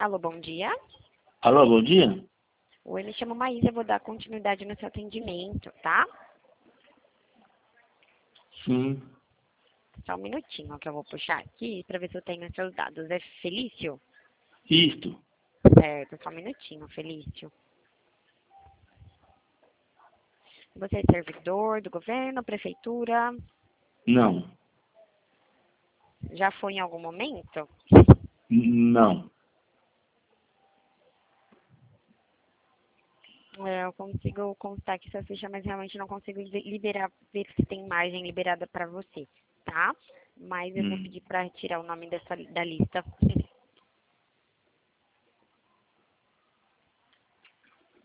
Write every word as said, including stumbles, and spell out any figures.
Alô, bom dia. Alô, bom dia? Oi, me chamo Maísa, eu vou dar continuidade no seu atendimento, tá? Sim. Só um minutinho que eu vou puxar aqui pra ver se eu tenho seus dados. É Felício? Isto. Certo, só um minutinho, Felício. Você é servidor do governo, prefeitura? Não. Já foi em algum momento? N- Não. É, eu consigo constar aqui sua ficha, mas realmente não consigo li- liberar, ver se tem margem liberada pra você, tá? Mas eu vou Hum. pedir pra retirar o nome dessa, da lista.